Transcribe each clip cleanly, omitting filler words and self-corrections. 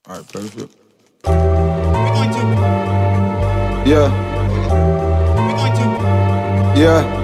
Alright, perfect. Yeah. Yeah.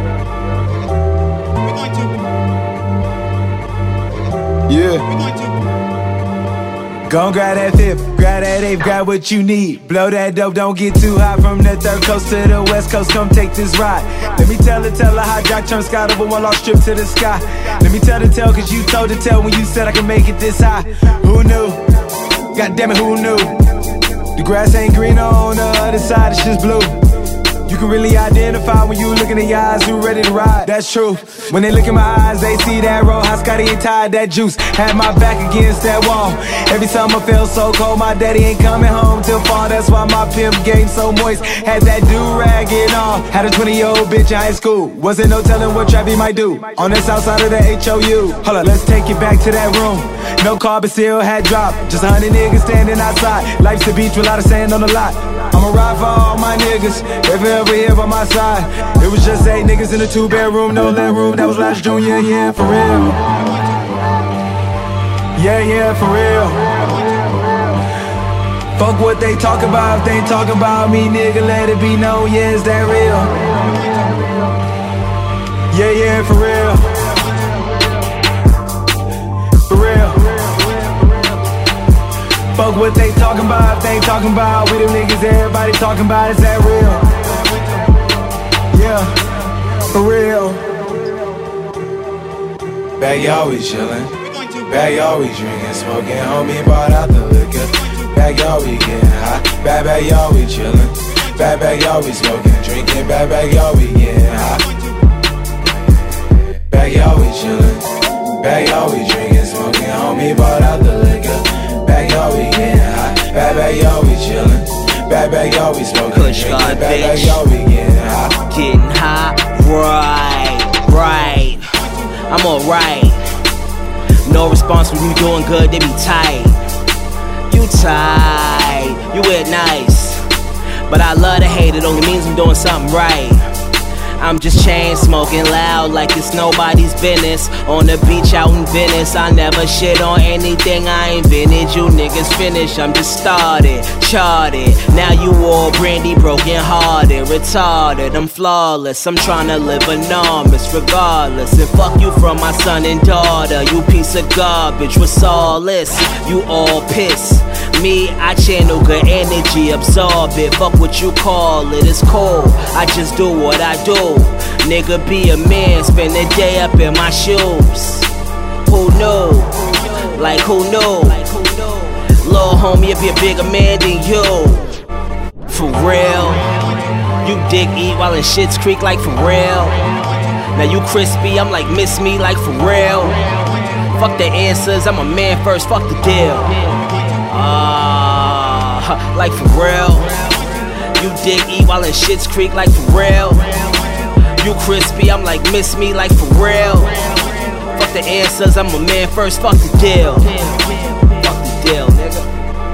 Yeah. Gon' grab that fifth, grab that eighth, grab what you need. Blow that dope, don't get too high. From the third coast to the west coast, come take this ride. Let me tell her how Jock turned sky over one lost strip to the sky. Let me tell the tale, cause you told the tale when you said I can make it this high. Who knew? God damn it, who knew? The grass ain't green on the other side, it's just blue. You can really identify when you look in the eyes who ready to ride, that's true. When they look in my eyes, they see that roll. How Scotty ain't tied that juice. Had my back against that wall. Every summer felt so cold, my daddy ain't coming home till fall. That's why my pimp game so moist. Had that do-rag and all. Had a 20-year-old bitch in high school. Wasn't no telling what Trappy might do on the south side of the HOU. Hold up, let's take it back to that room. No car, but still had dropped. Just 100 niggas standing outside. Life's a beach with a lot of sand on the lot. I'ma ride for all my niggas, if you ever here by my side. It was just 8 niggas in a 2-bedroom, no leg room. That was last Junior, yeah, for real. Yeah, for real. Fuck what they talk about, if they ain't talking about me, nigga, let it be known, yeah, is that real? Yeah, for real. For real. Fuck what they talking about, if they ain't talking about, we them niggas everybody talking about, is that real? Yeah, for real. Bag always chillin', bag always drinking, smoking, homie bought out the liquor. Bag always getting high, bag always chillin', bag always smoking, drinking, bag always getting high. Bag always chillin', bag always drinking, smoking, homie bought out the liquor. Bag always getting high, bag always chillin', bag always smoking, Kush God, bag always getting high. Getting high, right. I'm alright. No response when you doing good, they be tight. You tight, you wear nice. But I love to hate, it only means I'm doing something right. I'm just chain smoking loud like it's nobody's business. On the beach out in Venice, I never shit on anything I invented. You niggas finished, I'm just started, charted. Now you all brandy, broken hearted, retarded. I'm flawless, I'm tryna live enormous regardless. And fuck you from my son and daughter, you piece of garbage, what's all this? You all piss. Me, I channel good energy, absorb it. Fuck what you call it, it's cold. I just do what I do. Nigga, be a man, spend the day up in my shoes. Who knew? Like who knew? Lil' homie, if you're a bigger man than you. For real. You dig eat while in Shit's Creek, like for real. Now you crispy, I'm like miss me, like for real. Fuck the answers, I'm a man first, fuck the deal. Like for real. You dig eat while in Shit's Creek, like for real. You crispy, I'm like miss me, like for real. Fuck the answers, I'm a man first, fuck the deal. Fuck the deal, nigga.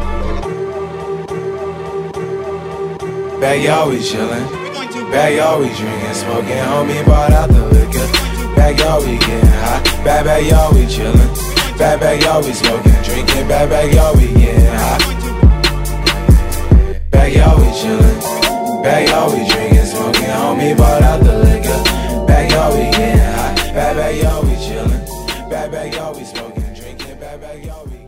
Bag always chillin', bag always drinking, smoking, homie bought out the liquor. Bag always getting high, bag always chillin', bag always smoking, drinking, bag always getting high. Bag always chillin', bag always drinking, smoking, homie bought out the liquor. Bag always getting high, bag always chillin', bag always smoking, drinking, bag always.